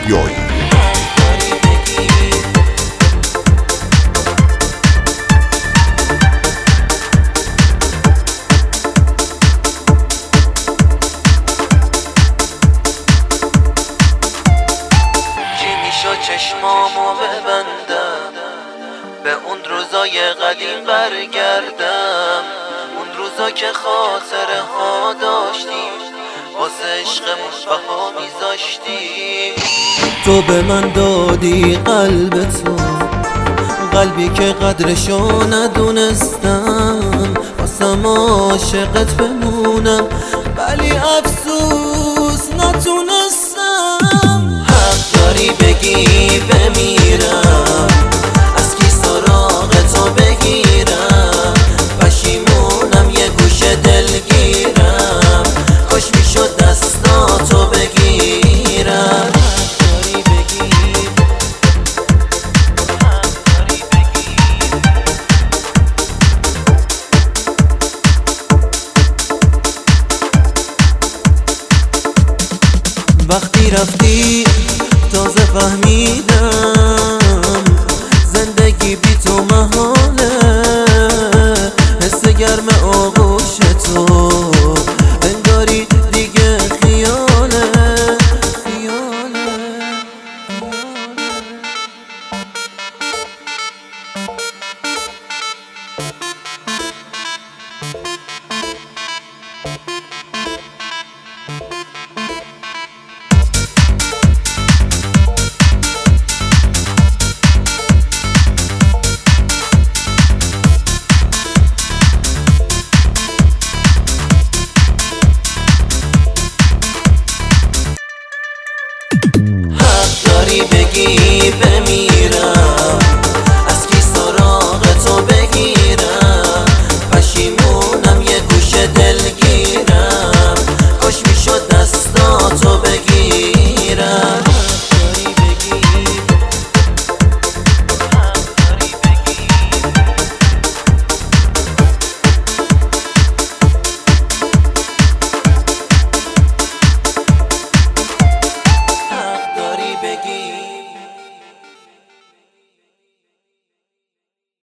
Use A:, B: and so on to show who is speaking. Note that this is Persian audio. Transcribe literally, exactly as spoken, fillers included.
A: یحیایی.
B: چشمامو ببندم به اون روزای قدیم برگردم، اون روزا که خاطره ها داشتیم واسه عشقمون بها میذاشتیم.
C: تو به من دادی قلب تو، قلبی که قدرشو ندونستم، خواستم عاشقت بمونم ولی افسوس نتونستم.
B: حق داری بگی بمیرم، از کی سراغ تو بگیرم، پشیمونم یه گوشه دلگیرم، کاش میشد دستاتو بگیرم.
C: وقتی رفتی تازه فهمیدم زندگی بی تو محاله، حس گرم آغوش تو انگاری دیگه خیاله خیاله.
B: بگی بمیرم، از کی سراغ تو بگیرم، پشیمونم یه گوشه دلگیرم، کاش میشد دستاتو بگیرم. حق داری بگی